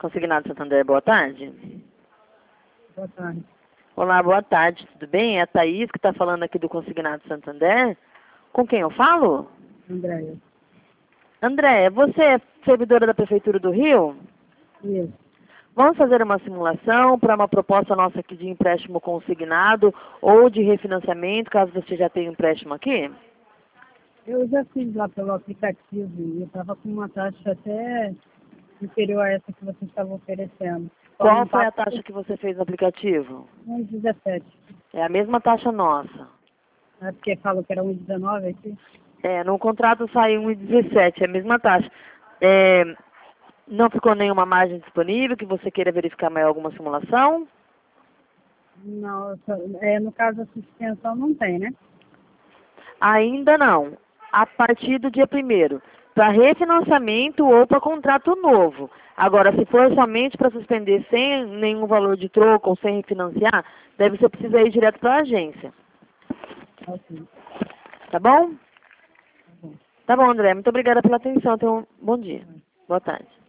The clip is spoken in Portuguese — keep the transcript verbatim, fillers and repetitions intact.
Consignado Santander, boa tarde. Boa tarde. Olá, boa tarde, tudo bem? É a Thaís que está falando aqui do Consignado Santander. Com quem eu falo? Andréia. André, você é servidora da Prefeitura do Rio? Isso. Vamos fazer uma simulação para uma proposta nossa aqui de empréstimo consignado ou de refinanciamento, caso você já tenha um empréstimo aqui? Eu já fiz lá pelo aplicativo e eu estava com uma taxa até inferior a essa que vocês estavam oferecendo. Só Qual não foi tá a taxa que você fez no aplicativo? um dezessete. É a mesma taxa nossa. É porque falou que era um dezenove aqui. É, no contrato sai um vírgula dezessete, é a mesma taxa. É, não ficou nenhuma margem disponível que você queira verificar mais alguma simulação? Não, só- é, no caso a suspensão não tem, né? Ainda não. A partir do dia primeiro. Para refinanciamento ou para contrato novo. Agora, se for somente para suspender sem nenhum valor de troco ou sem refinanciar, deve você precisa ir direto para a agência. Ok. Tá bom? Tá bom. Tá bom, André. Muito obrigada pela atenção. Tenha um bom dia. Boa tarde.